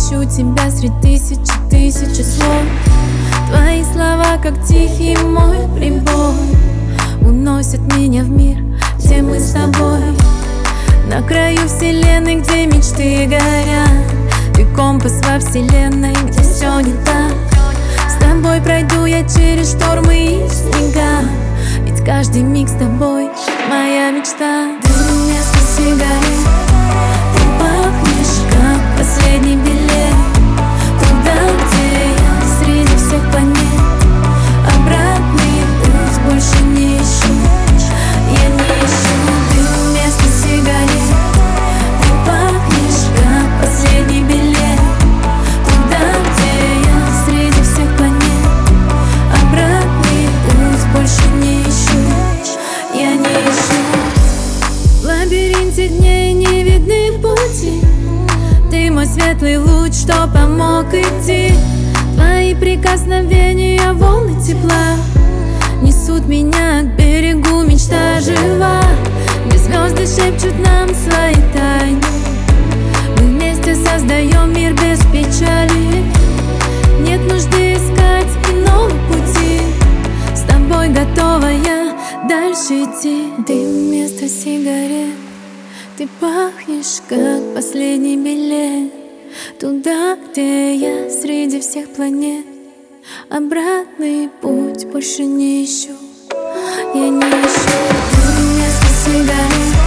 ищу тебя среди тысячи слов. Твои слова, как тихий мой прибой, уносят меня в мир, где мы с тобой. На краю вселенной, где мечты горят. Ты компас во вселенной, где все не так. С тобой пройду я через штормы и снега, ведь каждый миг с тобой моя мечта. Дым вместо сигарет, ты пахнешь, как последний билет туда, где я среди всех планет. Обратный путь больше не ищу, я не ищу. Дым вместо сигарет, ты пахнешь, как последний билет туда, где я среди всех планет. Обратный путь больше не ищу, я не ищу. В лабиринте дней не видны пути. Ты мой светлый луч, что помог идти. Твои прикосновения, волны тепла несут меня к берегу, мечта жива, где звезды шепчут нам свои тайны. Мы вместе создаем мир без печали. Нет нужды искать иного пути, с тобой готова я дальше идти. Дым вместо сигарет, ты пахнешь, как последний билет туда, где я среди всех планет. Обратный путь больше не ищу, я не ищу. Дым вместо сигарет,